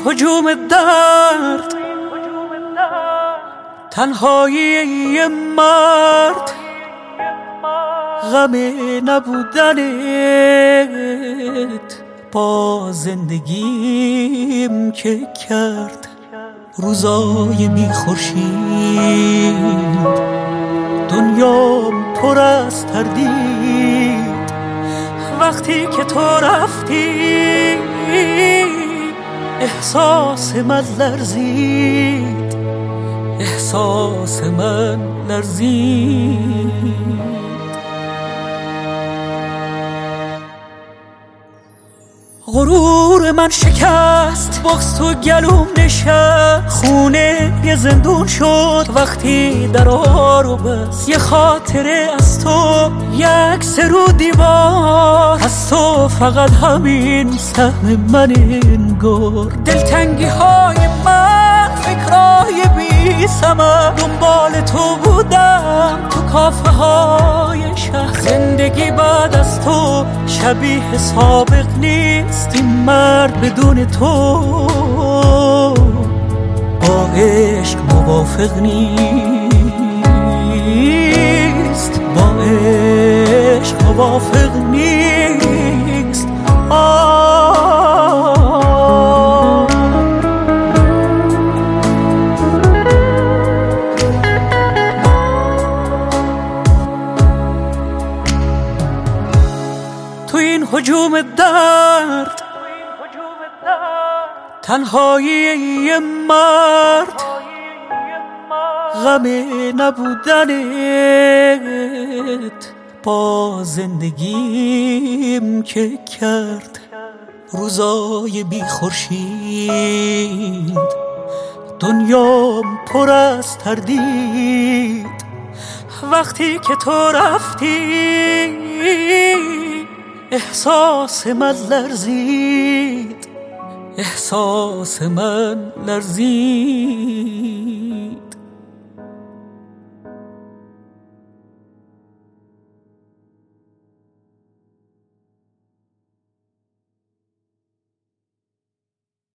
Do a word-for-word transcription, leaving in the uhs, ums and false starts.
هجوم درد تنهایی مرد غم نبودنت با زندگیم که کرد روزای بی خورشید. دنیام پر از تردید وقتی که تو رفتی، احساس من لرزید، احساس من لرزید. غرور من شکست، بغض تو گلوم نشست، خونه یه زندون شد وقتی درا رو بست. یه خاطره از تو، یک سرو دیوار از تو، فقط همین سهم من انگار. دلتنگی های من، فکرای بی ثمر، دنبال تو بودم تو کافه های شهر. زندگی بعد از تو شبیه سابق نیست، این مرد بدون تو با عشق موافق نیست، با عشق موافق نیست. آه تو این هجوم درد تنهایی مرد غم نبودنت با زندگیم که کرد روزای بی خورشید. دنیام پر از تردید وقتی که تو رفتی، احساس من لرزید، احساس من لرزید.